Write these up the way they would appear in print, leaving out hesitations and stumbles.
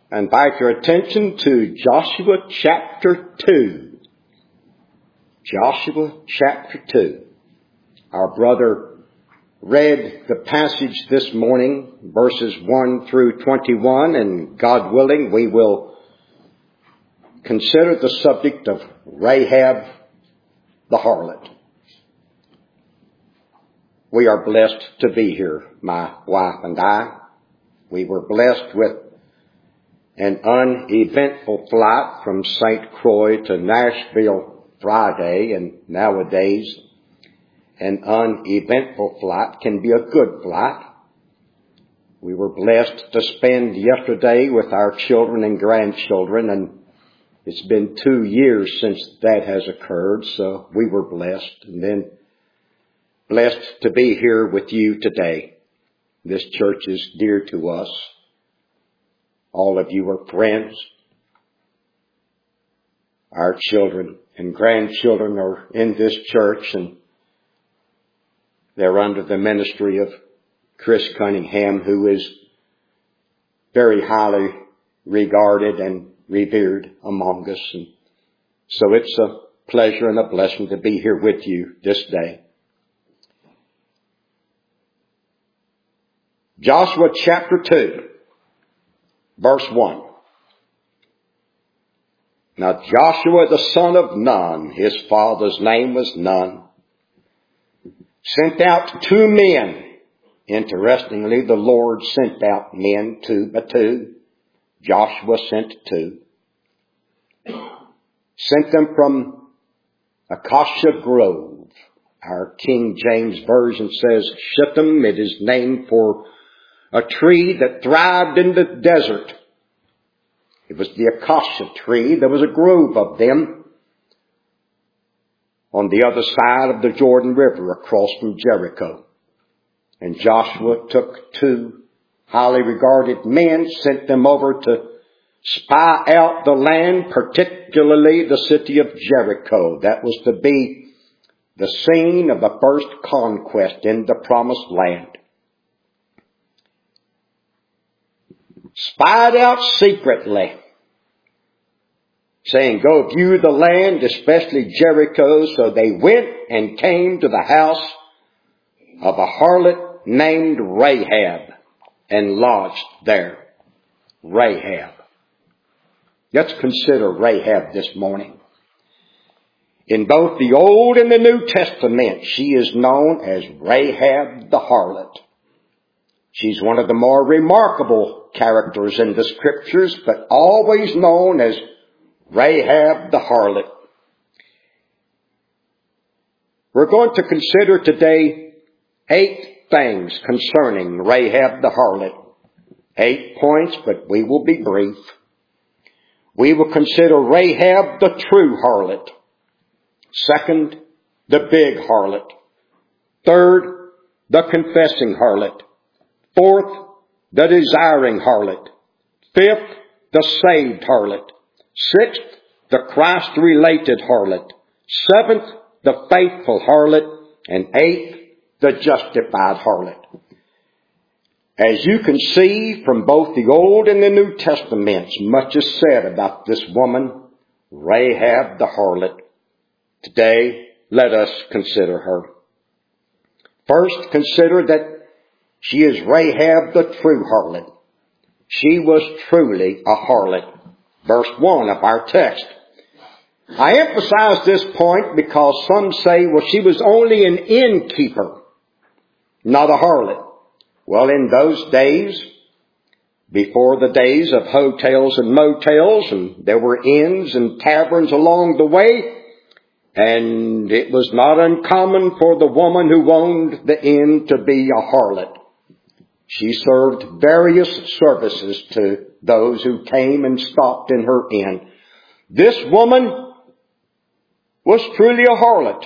invite your attention to Joshua chapter 2. Joshua chapter 2. Our brother read the passage this morning, verses 1 through 21, and God willing, we will consider the subject of Rahab the harlot. We are blessed to be here, my wife and I. We were blessed with an uneventful flight from St. Croix to Nashville Friday, and nowadays an uneventful flight can be a good flight. We were blessed to spend yesterday with our children and grandchildren, and it's been 2 years since that has occurred, so we were blessed. And then blessed to be here with you today. This church is dear to us. All of you are friends. Our children and grandchildren are in this church, and they're under the ministry of Chris Cunningham, who is very highly regarded and revered among us. And so it's a pleasure and a blessing to be here with you this day. Joshua chapter 2, verse 1. Now Joshua the son of Nun, his father's name was Nun, sent out 2 men. Interestingly, the Lord sent out men 2 by 2. Joshua sent 2. Sent them from Acacia Grove. Our King James Version says Shittim. It is named for a tree that thrived in the desert. It was the acacia tree. There was a grove of them on the other side of the Jordan River across from Jericho. And Joshua took 2 highly regarded men, sent them over to spy out the land, particularly the city of Jericho. That was to be the scene of the first conquest in the promised land. Spied out secretly, saying, go view the land, especially Jericho. So they went and came to the house of a harlot named Rahab and lodged there. Rahab. Let's consider Rahab this morning. In both the Old and the New Testament, she is known as Rahab the harlot. She's one of the more remarkable characters in the Scriptures, but always known as Rahab the harlot. We're going to consider today 8 things concerning Rahab the harlot. 8 points, but we will be brief. We will consider Rahab the true harlot. Second, the big harlot. Third, the confessing harlot. Fourth, the desiring harlot. Fifth, the saved harlot. Sixth, the Christ-related harlot. Seventh, the faithful harlot. And eighth, the justified harlot. As you can see from both the Old and the New Testaments, much is said about this woman, Rahab the harlot. Today, let us consider her. First, consider that she is Rahab the true harlot. She was truly a harlot. Verse 1 of our text. I emphasize this point because some say, well, she was only an innkeeper, not a harlot. Well, in those days, before the days of hotels and motels, and there were inns and taverns along the way, and it was not uncommon for the woman who owned the inn to be a harlot. She served various services to those who came and stopped in her inn. This woman was truly a harlot.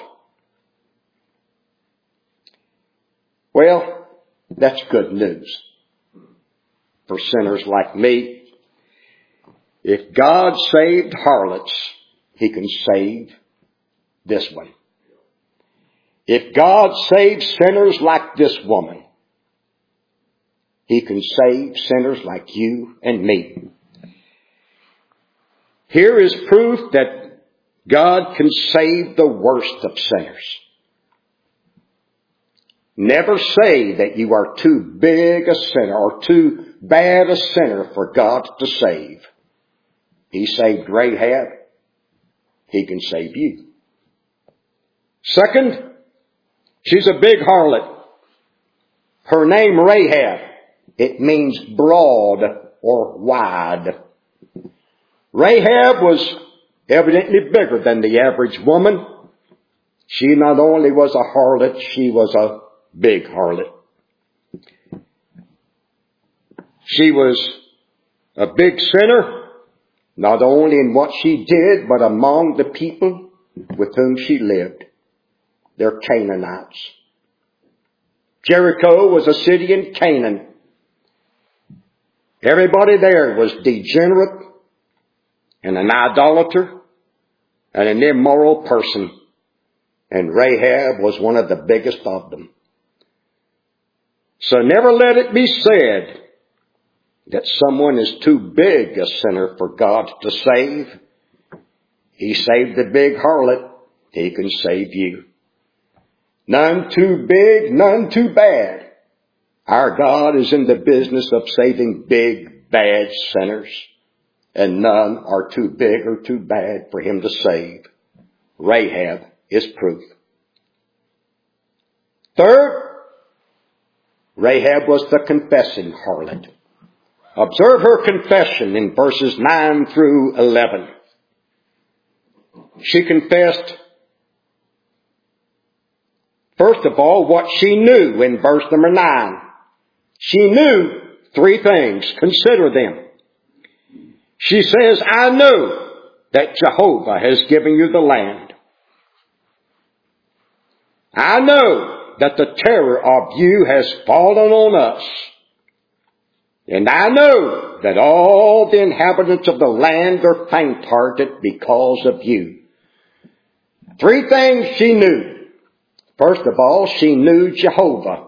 Well, that's good news for sinners like me. If God saved harlots, He can save this one. If God saves sinners like this woman, He can save sinners like you and me. Here is proof that God can save the worst of sinners. Never say that you are too big a sinner or too bad a sinner for God to save. He saved Rahab. He can save you. Second, she's a big harlot. Her name Rahab. It means broad or wide. Rahab was evidently bigger than the average woman. She not only was a harlot, she was a big harlot. She was a big sinner, not only in what she did, but among the people with whom she lived. They're Canaanites. Jericho was a city in Canaan. Everybody there was degenerate and an idolater and an immoral person. And Rahab was one of the biggest of them. So never let it be said that someone is too big a sinner for God to save. He saved the big harlot. He can save you. None too big, none too bad. Our God is in the business of saving big, bad sinners. And none are too big or too bad for Him to save. Rahab is proof. Third, Rahab was the confessing harlot. Observe her confession in verses 9 through 11. She confessed, first of all, what she knew in verse number 9. She knew three things. Consider them. She says, I know that Jehovah has given you the land. I know that the terror of you has fallen on us. And I know that all the inhabitants of the land are faint-hearted because of you. Three things she knew. First of all, she knew Jehovah.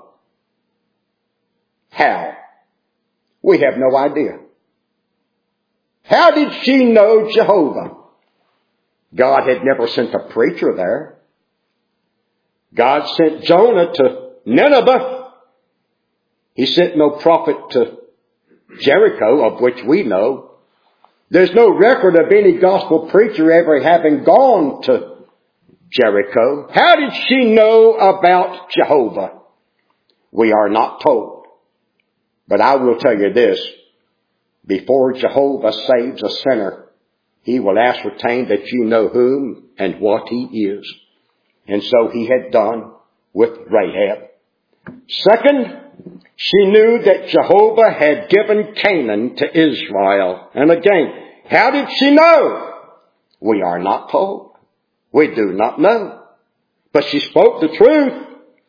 How? We have no idea. How did she know Jehovah? God had never sent a preacher there. God sent Jonah to Nineveh. He sent no prophet to Jericho, of which we know. There's no record of any gospel preacher ever having gone to Jericho. How did she know about Jehovah? We are not told. But I will tell you this. Before Jehovah saves a sinner, He will ascertain that you know whom and what He is. And so He had done with Rahab. Second, she knew that Jehovah had given Canaan to Israel. And again, how did she know? We are not told. We do not know. But she spoke the truth.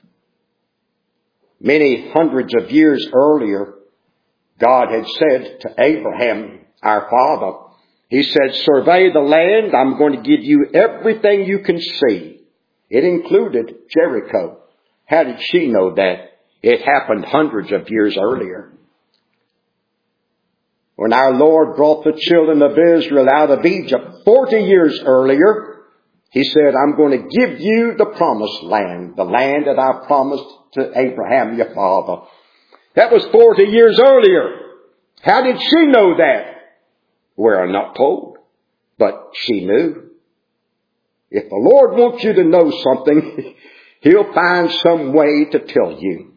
Many hundreds of years earlier, God had said to Abraham, our father, He said, survey the land. I'm going to give you everything you can see. It included Jericho. How did she know that? It happened hundreds of years earlier. When our Lord brought the children of Israel out of Egypt 40 years earlier, He said, I'm going to give you the promised land, the land that I promised to Abraham, your father. That was 40 years earlier. How did she know that? We are not told, but she knew. If the Lord wants you to know something, He'll find some way to tell you.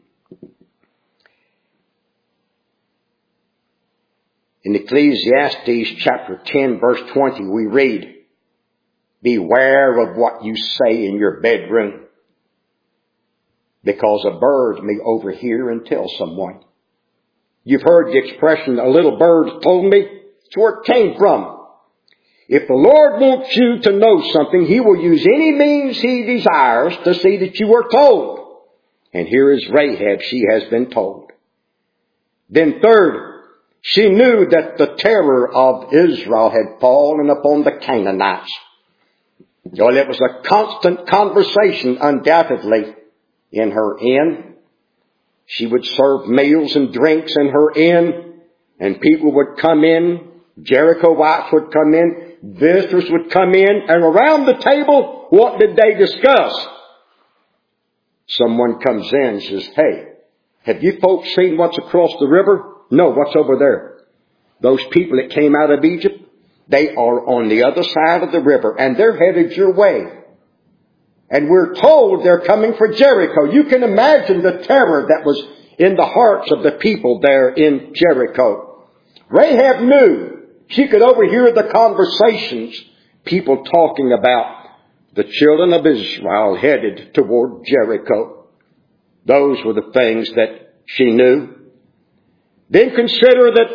In Ecclesiastes chapter 10 verse 20 we read, beware of what you say in your bedroom, because a bird may overhear and tell someone. You've heard the expression, a little bird told me. It's where it came from. If the Lord wants you to know something, He will use any means He desires to see that you are told. And here is Rahab. She has been told. Then third, she knew that the terror of Israel had fallen upon the Canaanites. Well, it was a constant conversation, undoubtedly, in her inn. She would serve meals and drinks in her inn, and people would come in. Jerichoites would come in. visitors would come in, and around the table, what did they discuss? Someone comes in and says, hey, have you folks seen what's across the river? No, what's over there? Those people that came out of Egypt, they are on the other side of the river, and they're headed your way. And we're told they're coming for Jericho. You can imagine the terror that was in the hearts of the people there in Jericho. Rahab knew. She could overhear the conversations, people talking about the children of Israel headed toward Jericho. Those were the things that she knew. Then consider that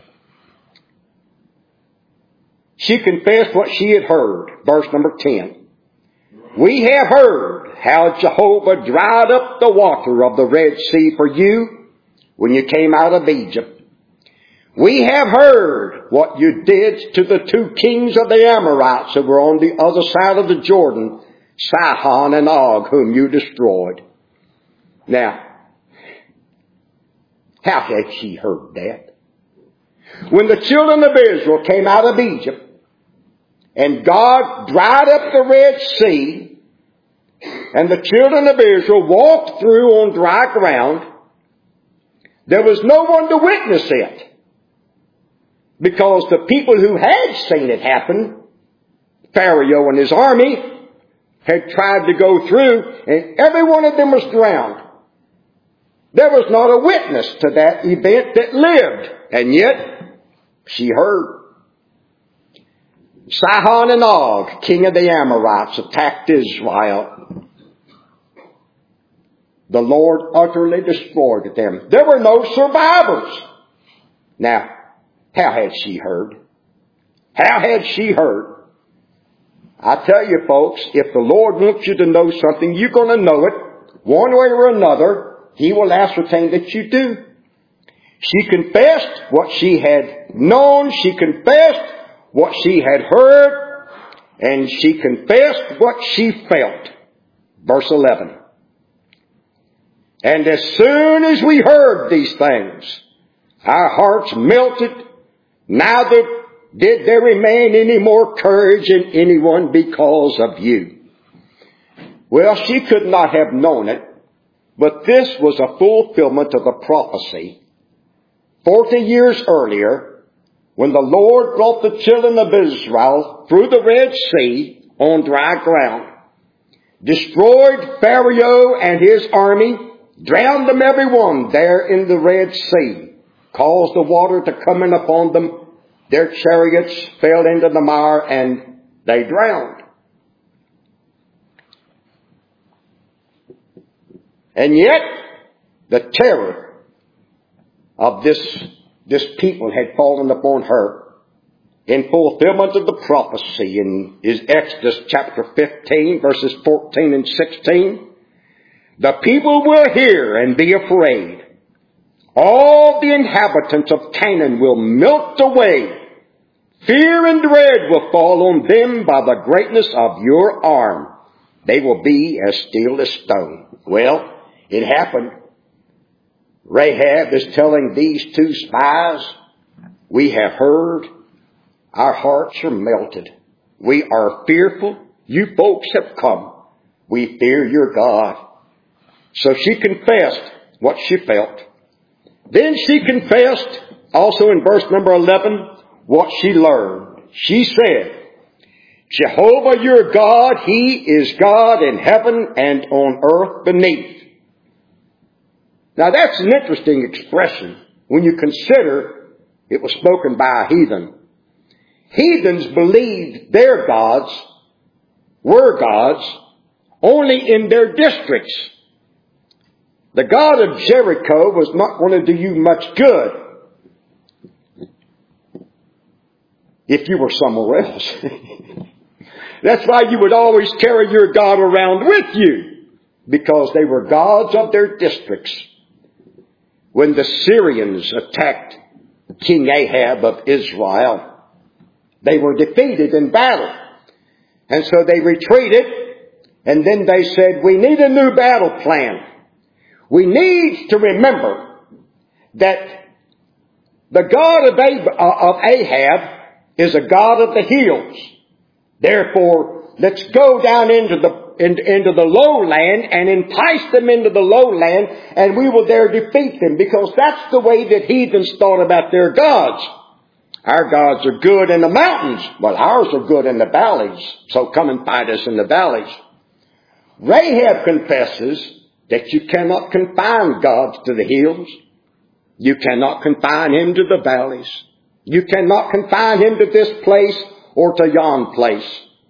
she confessed what she had heard. Verse number 10. We have heard how Jehovah dried up the water of the Red Sea for you when you came out of Egypt. We have heard what you did to the two kings of the Amorites who were on the other side of the Jordan, Sihon and Og, whom you destroyed. Now, how had she heard that? When the children of Israel came out of Egypt, and God dried up the Red Sea, and the children of Israel walked through on dry ground, there was no one to witness it. Because the people who had seen it happen, Pharaoh and his army, had tried to go through, and every one of them was drowned. There was not a witness to that event that lived, and yet she heard. Sihon and Og, king of the Amorites, attacked Israel. The Lord utterly destroyed them. There were no survivors. Now, how had she heard? How had she heard? I tell you folks, if the Lord wants you to know something, you're going to know it. One way or another, He will ascertain that you do. She confessed what she had known. She confessed what she had heard. And she confessed what she felt. Verse 11. And as soon as we heard these things, our hearts melted. Neither did there remain any more courage in anyone because of you. Well, she could not have known it, but this was a fulfillment of the prophecy 40 years earlier, when the Lord brought the children of Israel through the Red Sea on dry ground, destroyed Pharaoh and his army, drowned them every one there in the Red Sea, caused the water to come in upon them. Their chariots fell into the mire and they drowned. And yet, the terror of this people had fallen upon her in fulfillment of the prophecy in Exodus chapter 15, verses 14 and 16. The people will hear and be afraid. All the inhabitants of Canaan will melt away. Fear and dread will fall on them by the greatness of your arm. They will be as still as stone. Well, it happened. Rahab is telling these two spies, we have heard, our hearts are melted. We are fearful. You folks have come. We fear your God. So she confessed what she felt. Then she confessed, also in verse number 11, what she learned. She said, Jehovah your God, He is God in heaven and on earth beneath. Now that's an interesting expression when you consider it was spoken by a heathen. Heathens believed their gods were gods only in their districts. The God of Jericho was not going to do you much good if you were somewhere else. That's why you would always carry your God around with you, because they were gods of their districts. When the Syrians attacked King Ahab of Israel, they were defeated in battle. And so they retreated, and then they said, we need a new battle plan. We need to remember that the God of Ahab is a God of the hills. Therefore, let's go down into the lowland and entice them into the lowland, and we will there defeat them, because that's the way that heathens thought about their gods. Our gods are good in the mountains. Well, ours are good in the valleys, so come and fight us in the valleys. Rahab confesses that you cannot confine gods to the hills. You cannot confine him to the valleys. You cannot confine him to this place or to yon place.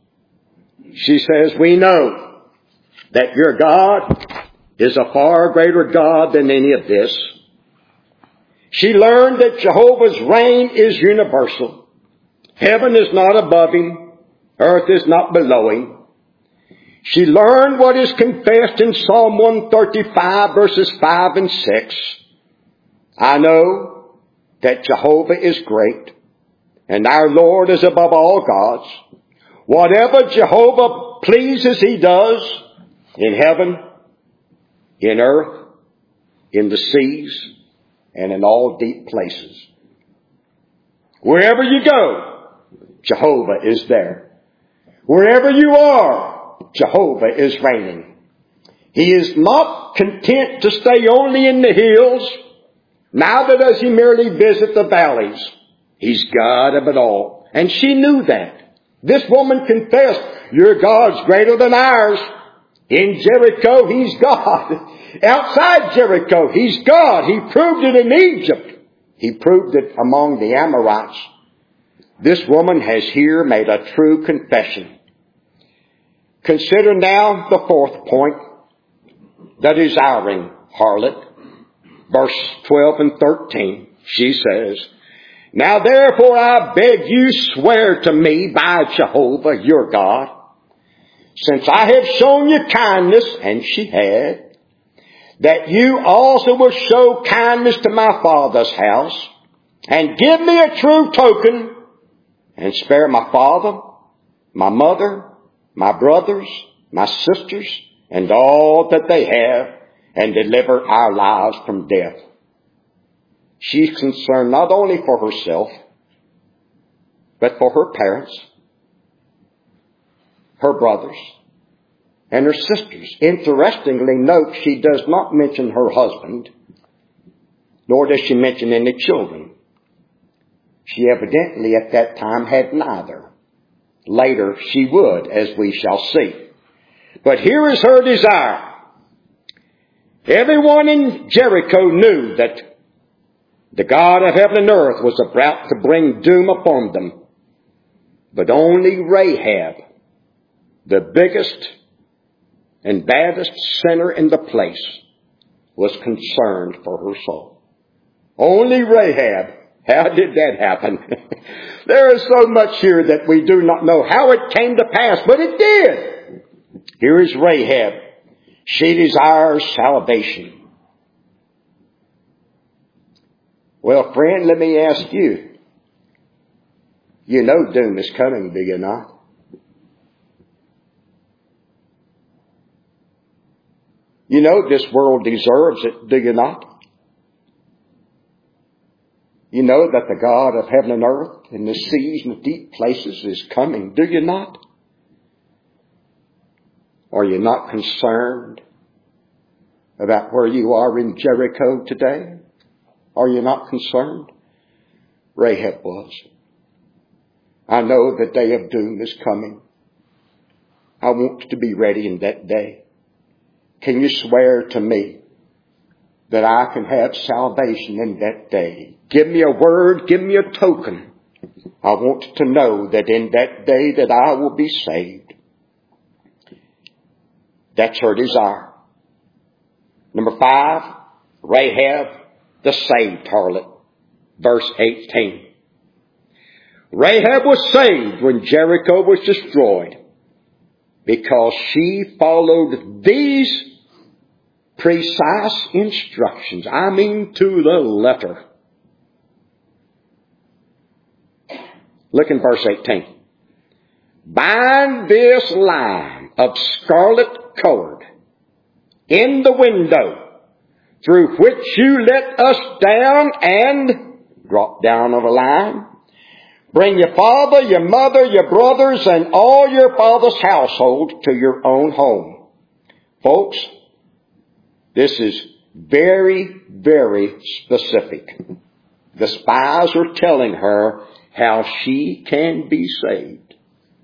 She says, we know that your God is a far greater God than any of this. She learned that Jehovah's reign is universal. Heaven is not above him. Earth is not below him. She learned what is confessed in Psalm 135 verses 5 and 6. I know that Jehovah is great, and our Lord is above all gods. Whatever Jehovah pleases, he does in heaven, in earth, in the seas, and in all deep places. Wherever you go, Jehovah is there. Wherever you are, Jehovah is reigning. He is not content to stay only in the hills. Neither does he merely visit the valleys. He's God of it all. And she knew that. This woman confessed, your God's greater than ours. In Jericho, he's God. Outside Jericho, he's God. He proved it in Egypt. He proved it among the Amorites. This woman has here made a true confession. Consider now the fourth point, the desiring harlot. Verse 12 and 13, she says, now therefore I beg you swear to me by Jehovah your God, since I have shown you kindness, and she had, that you also will show kindness to my father's house, and give me a true token, and spare my father, my mother, my brothers, my sisters, and all that they have, and deliver our lives from death. She's concerned not only for herself, but for her parents, her brothers, and her sisters. Interestingly, note she does not mention her husband, nor does she mention any children. She evidently at that time had neither. Later she would, as we shall see. But here is her desire. Everyone in Jericho knew that the God of heaven and earth was about to bring doom upon them. But only Rahab, the biggest and baddest sinner in the place, was concerned for her soul. Only Rahab. How did that happen? There is so much here that we do not know how it came to pass, but it did. Here is Rahab. She desires salvation. Well, friend, let me ask you. You know doom is coming, do you not? You know this world deserves it, do you not? You know that the God of heaven and earth and the seas and the deep places is coming, do you not? Are you not concerned about where you are in Jericho today? Are you not concerned? Rahab was. I know the day of doom is coming. I want to be ready in that day. Can you swear to me that I can have salvation in that day? Give me a word, give me a token. I want to know that in that day that I will be saved. That's her desire. Number 5, Rahab, the saved harlot. Verse 18. Rahab was saved when Jericho was destroyed because she followed these precise instructions. I mean to the letter. Look in verse 18. Bind this line of scarlet cord in the window through which you let us down, and drop down of a line, Bring your father, your mother, your brothers, and all your father's household to your own home. Folks, this is very, very specific. The spies are telling her how she can be saved.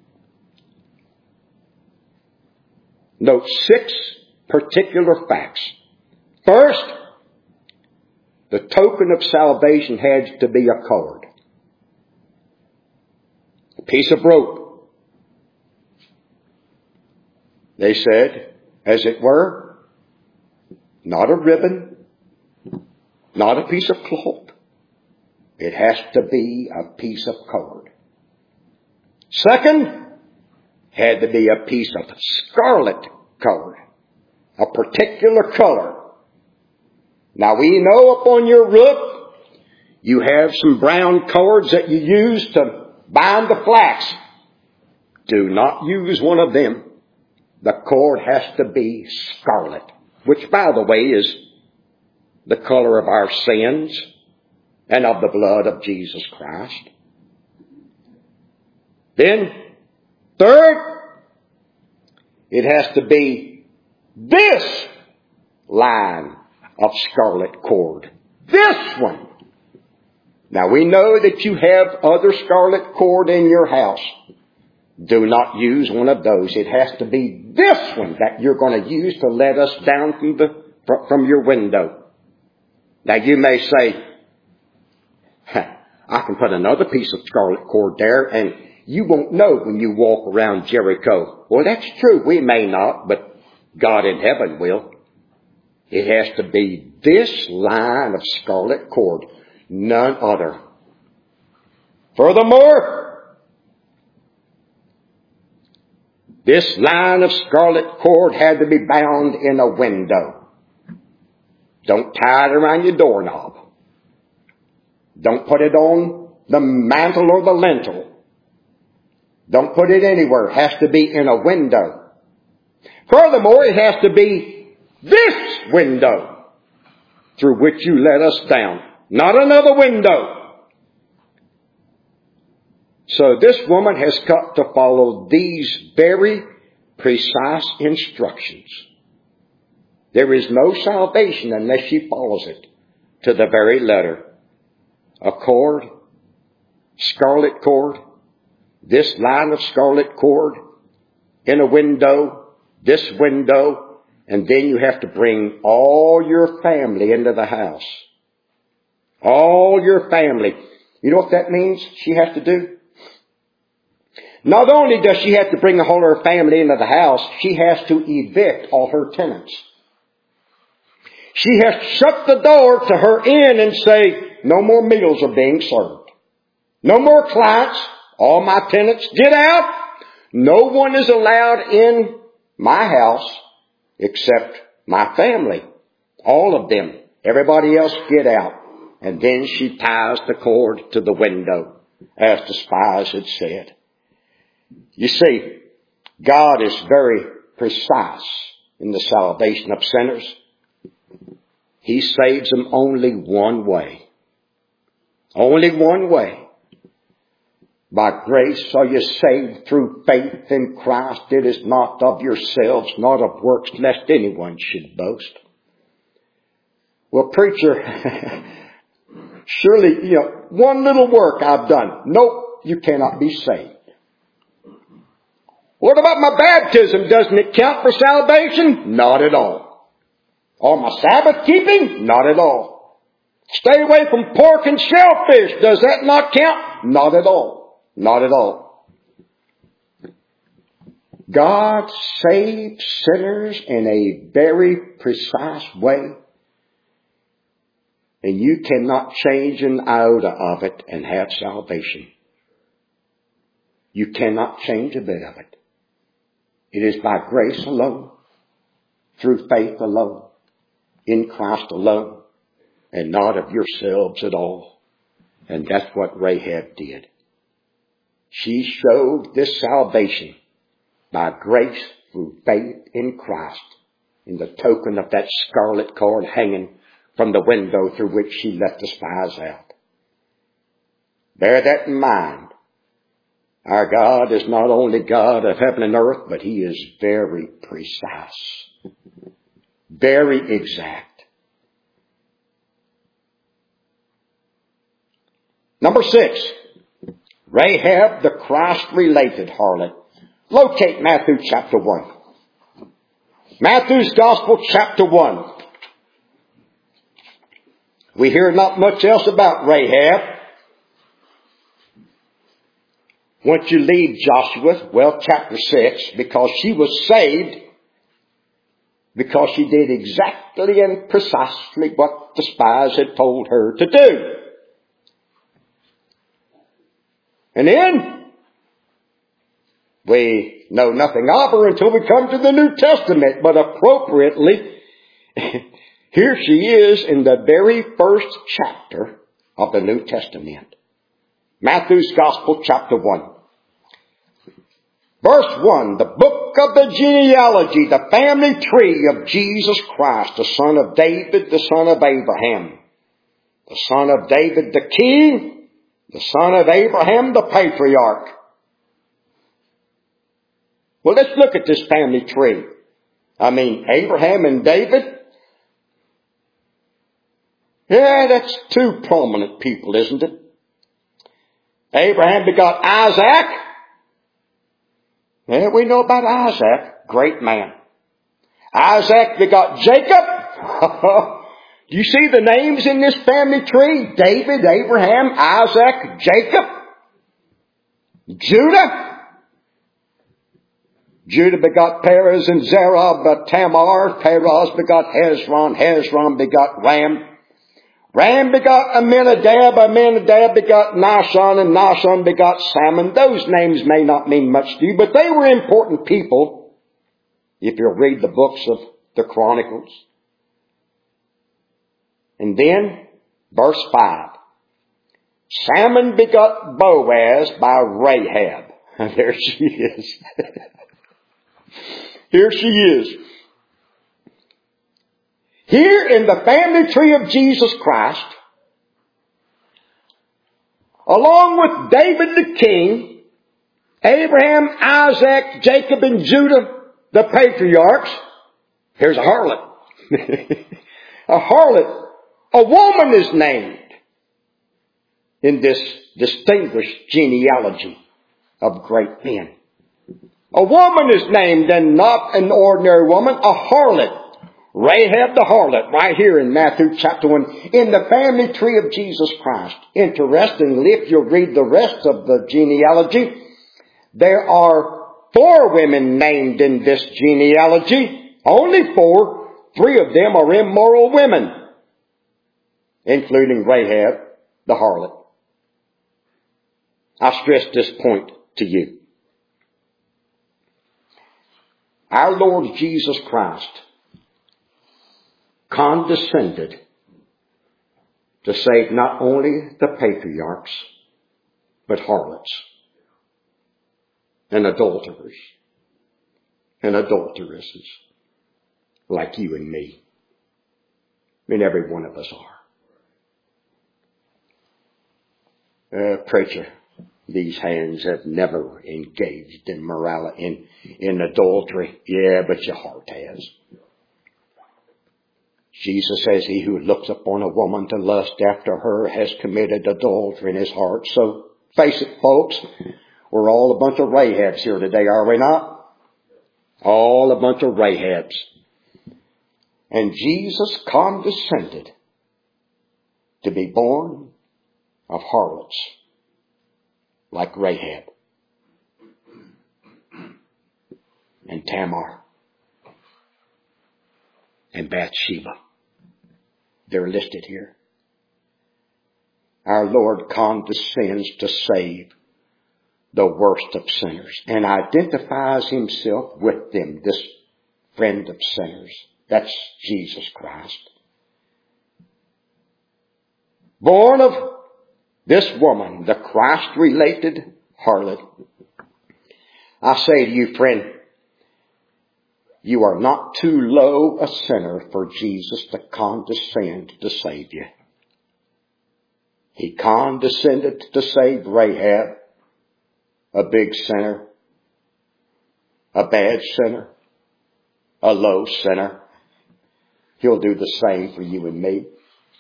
Note 6 particular facts. First, the token of salvation had to be a cord. A piece of rope. They said, as it were, not a ribbon, not a piece of cloth. It has to be a piece of cord. Second, had to be a piece of scarlet cord, a particular color. Now we know upon your roof you have some brown cords that you use to bind the flax. Do not use one of them. The cord has to be scarlet, which, by the way, is the color of our sins and of the blood of Jesus Christ. Then, third, it has to be this line of scarlet cord. This one. Now we know that you have other scarlet cord in your house. Do not use one of those. It has to be this one that you're going to use to let us down from your window. Now you may say, I can put another piece of scarlet cord there and you won't know when you walk around Jericho. Well, that's true. We may not, but God in heaven will. It has to be this line of scarlet cord, none other. Furthermore, this line of scarlet cord had to be bound in a window. Don't tie it around your doorknob. Don't put it on the mantle or the lintel. Don't put it anywhere. It has to be in a window. Furthermore, it has to be this window through which you let us down, not another window. So this woman has got to follow these very precise instructions. There is no salvation unless she follows it to the very letter. A cord, scarlet cord, this line of scarlet cord, in a window, this window, and then you have to bring all your family into the house. All your family. You know what that means she has to do? Not only does she have to bring the whole of her family into the house, she has to evict all her tenants. She has to shut the door to her inn and say, no more meals are being served. No more clients. All my tenants, get out. No one is allowed in my house except my family. All of them. Everybody else get out. And then she ties the cord to the window, as the spies had said. You see, God is very precise in the salvation of sinners. He saves them only one way. Only one way. By grace are you saved through faith in Christ. It is not of yourselves, not of works, lest anyone should boast. Well, preacher, surely, one little work I've done. Nope, you cannot be saved. What about my baptism? Doesn't it count for salvation? Not at all. Or my Sabbath keeping? Not at all. Stay away from pork and shellfish. Does that not count? Not at all. Not at all. God saves sinners in a very precise way. And you cannot change an iota of it and have salvation. You cannot change a bit of it. It is by grace alone, through faith alone, in Christ alone, and not of yourselves at all. And that's what Rahab did. She showed this salvation by grace through faith in Christ, in the token of that scarlet cord hanging from the window through which she let the spies out. Bear that in mind Our God is not only God of heaven and earth, but He is very precise, very exact. Number 6, Rahab the Christ-related harlot. Locate Matthew chapter 1. Matthew's Gospel chapter 1. We hear not much else about Rahab. Once you leave Joshua, chapter 6, because she was saved because she did exactly and precisely what the spies had told her to do. And then we know nothing of her until we come to the New Testament, but appropriately, here she is in the very first chapter of the New Testament. Matthew's Gospel, chapter 1. Verse 1, the book of the genealogy, the family tree of Jesus Christ, the son of David, the son of Abraham, the son of David the king, the son of Abraham the patriarch. Well, let's look at this family tree. Abraham and David. Yeah, that's two prominent people, isn't it? Abraham begot Isaac. Yeah, we know about Isaac. Great man. Isaac begot Jacob. Do you see the names in this family tree? David, Abraham, Isaac, Jacob, Judah. Judah begot Perez and Zerah, but Tamar. Perez begot Hezron. Hezron begot Ram. Ram begot Amminadab. Amminadab begot Nahshon, and Nahshon begot Salmon. Those names may not mean much to you, but they were important people if you'll read the books of the Chronicles. And then, verse 5. Salmon begot Boaz by Rahab. There she is. Here she is. Here in the family tree of Jesus Christ, along with David the king, Abraham, Isaac, Jacob, and Judah, the patriarchs, here's a harlot. A harlot. A woman is named in this distinguished genealogy of great men. A woman is named, and not an ordinary woman, a harlot. Rahab the harlot, right here in Matthew chapter 1, in the family tree of Jesus Christ. Interestingly, if you read the rest of the genealogy, there are 4 women named in this genealogy. Only 4. 3 of them are immoral women, including Rahab the harlot. I stress this point to you. Our Lord Jesus Christ condescended to save not only the patriarchs, but harlots and adulterers and adulteresses like you and me. Every one of us are. Preacher, these hands have never engaged in morality, in adultery. Yeah, but your heart has. Jesus says, he who looks upon a woman to lust after her has committed adultery in his heart. So, face it, folks, we're all a bunch of Rahabs here today, are we not? All a bunch of Rahabs. And Jesus condescended to be born of harlots like Rahab and Tamar and Bathsheba. They're listed here. Our Lord condescends to save the worst of sinners and identifies himself with them, this friend of sinners. That's Jesus Christ. Born of this woman, the Christ-related harlot. I say to you, friend, you are not too low a sinner for Jesus to condescend to save you. He condescended to save Rahab. a big sinner, a bad sinner, a low sinner. He'll do the same for you and me.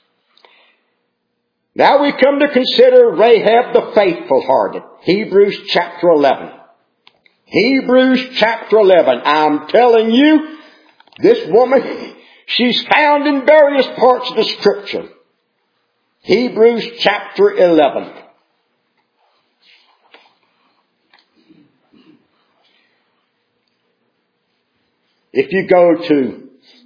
Now we come to consider Rahab the faithful-hearted. Hebrews chapter 11. Hebrews chapter 11. I'm telling you, this woman, she's found in various parts of the Scripture. Hebrews chapter 11. If you go to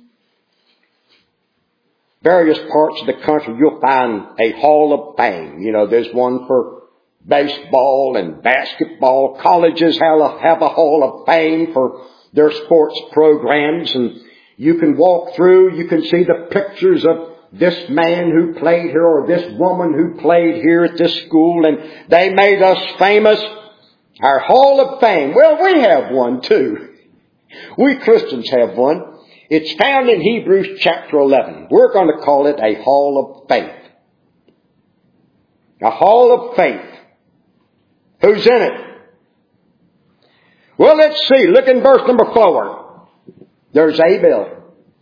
various parts of the country, you'll find a hall of fame. You know, there's one for baseball and basketball. Colleges have a hall of fame for their sports programs. And you can walk through, you can see the pictures of this man who played here or this woman who played here at this school, and they made us famous. Our hall of fame. Well, we have one too. We Christians have one. It's found in Hebrews chapter 11. We're going to call it a hall of faith. A hall of faith. Who's in it? Well, let's see. Look in verse number 4. There's Abel.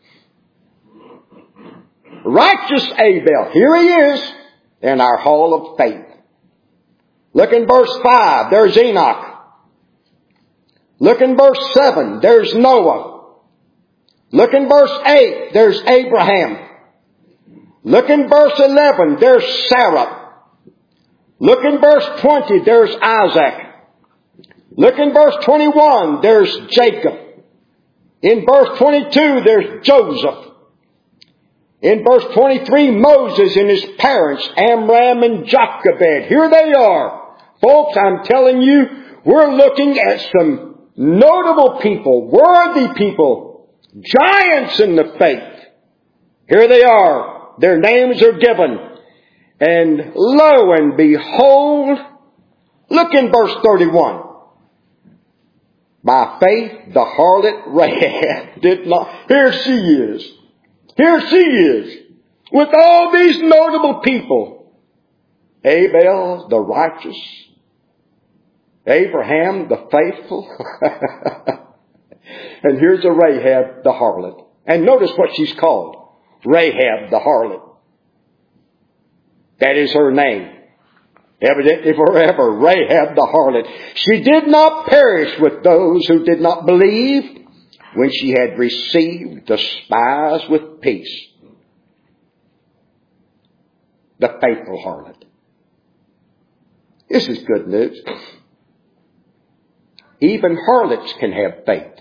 Righteous Abel. Here he is in our hall of faith. Look in verse 5. There's Enoch. Look in verse 7. There's Noah. Look in verse 8. There's Abraham. Look in verse 11. There's Sarah. Look in verse 20. There's Isaac. Look in verse 21. There's Jacob. In verse 22. There's Joseph. In verse 23, Moses and his parents, Amram and Jochebed. Here they are. Folks, I'm telling you, we're looking at some notable people, worthy people, giants in the faith. Here they are. Their names are given. And lo and behold, look in verse 31. By faith, the harlot Rahab did not. Here she is. Here she is, with all these notable people. Abel, the righteous. Abraham, the faithful. And here's a Rahab, the harlot. And notice what she's called. Rahab, the harlot. That is her name. Evidently forever, Rahab, the harlot. She did not perish with those who did not believe, when she had received the spies with peace. The faithful harlot. This is good news. Even harlots can have faith.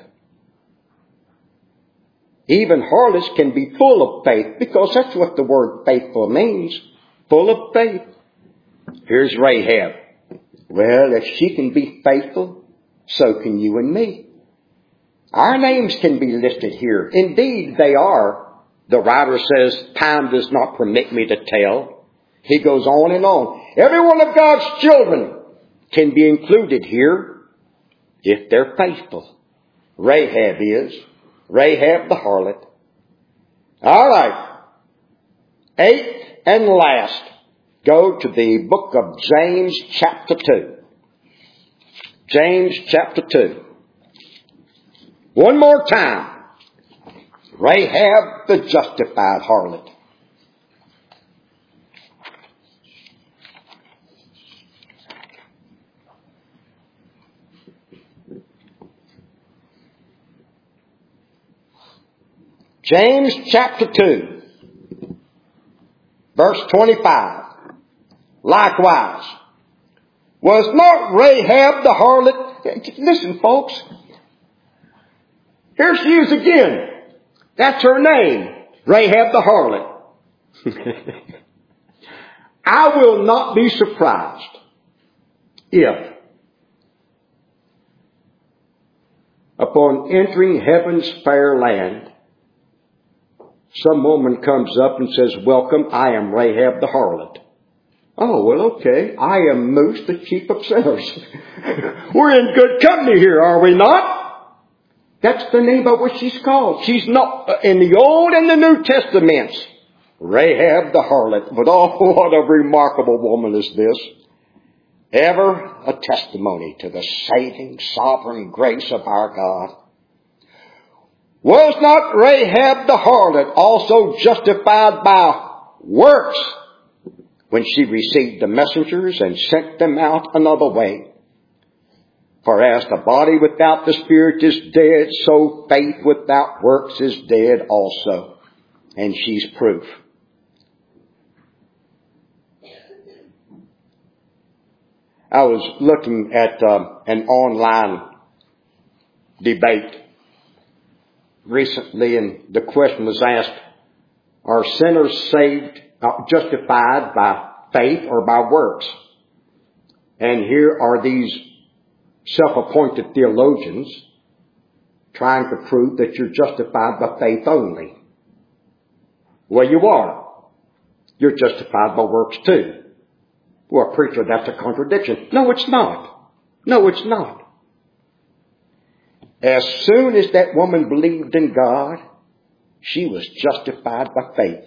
Even harlots can be full of faith, because that's what the word faithful means. Full of faith. Here's Rahab. Well, if she can be faithful, so can you and me. Our names can be listed here. Indeed, they are. The writer says, time does not permit me to tell. He goes on and on. Every one of God's children can be included here if they're faithful. Rahab is. Rahab the harlot. All right. 8th and last. Go to the book of James chapter 2. James chapter 2. One more time. Rahab the justified harlot. James chapter 2, verse 25. Likewise, was not Rahab the harlot? Listen, folks. Here she is again. That's her name. Rahab the harlot. I will not be surprised if, upon entering heaven's fair land, some woman comes up and says, welcome, I am Rahab the harlot. Oh, well, okay. I am Moose, the chief of sinners. We're in good company here, are we not? That's the name by which she's called. She's not in the Old and the New Testaments. Rahab the harlot. But oh, what a remarkable woman is this. ever a testimony to the saving, sovereign grace of our God. Was not Rahab the harlot also justified by works when she received the messengers and sent them out another way? For as the body without the spirit is dead, so faith without works is dead also. And she's proof. I was looking at an online debate recently, and the question was asked, are sinners saved, justified by faith or by works? And here are these self-appointed theologians trying to prove that you're justified by faith only. Well, you are. You're justified by works too. Well, preacher, that's a contradiction. No, it's not. No, it's not. As soon as that woman believed in God, she was justified by faith.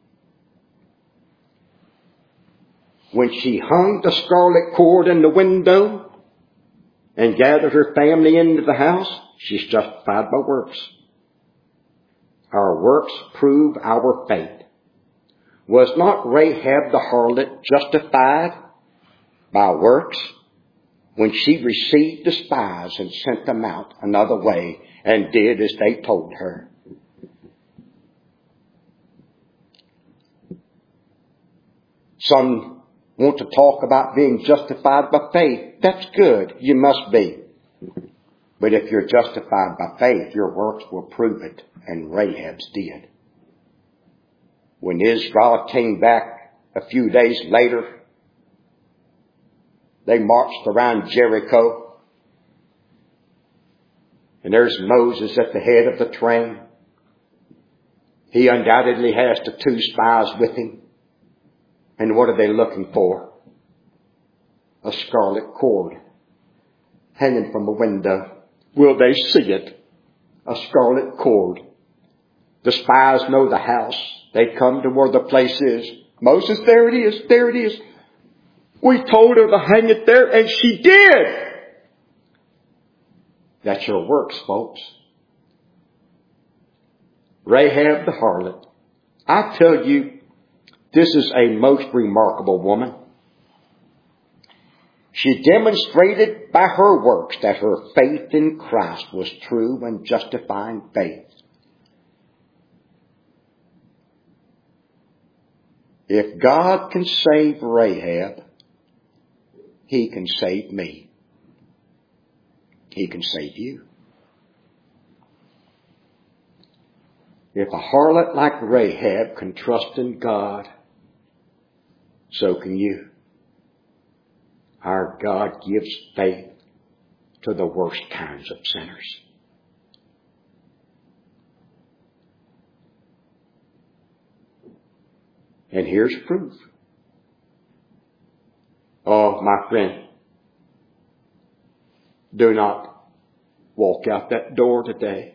When she hung the scarlet cord in the window and gathered her family into the house, she's justified by works. Our works prove our faith. Was not Rahab the harlot justified by works when she received the spies and sent them out another way and did as they told her? Some want to talk about being justified by faith. That's good. You must be. But if you're justified by faith, your works will prove it. And Rahab's did. When Israel came back a few days later, they marched around Jericho. And there's Moses at the head of the train. He undoubtedly has the two spies with him. And what are they looking for? A scarlet cord hanging from a window. Will they see it? A scarlet cord. The spies know the house. They come to where the place is. Moses, there it is. There it is. We told her to hang it there, and she did. That's your works, folks. Rahab the harlot. I tell you, this is a most remarkable woman. She demonstrated by her works that her faith in Christ was true and justifying faith. If God can save Rahab, He can save me. He can save you. If a harlot like Rahab can trust in God, so can you. Our God gives faith to the worst kinds of sinners. And here's proof. Oh, my friend, do not walk out that door today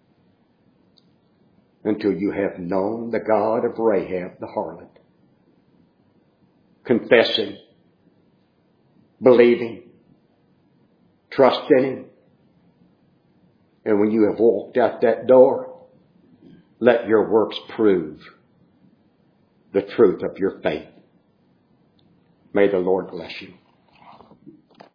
until you have known the God of Rahab the harlot. Confessing, believing, trust in Him. And when you have walked out that door, let your works prove the truth of your faith. May the Lord bless you.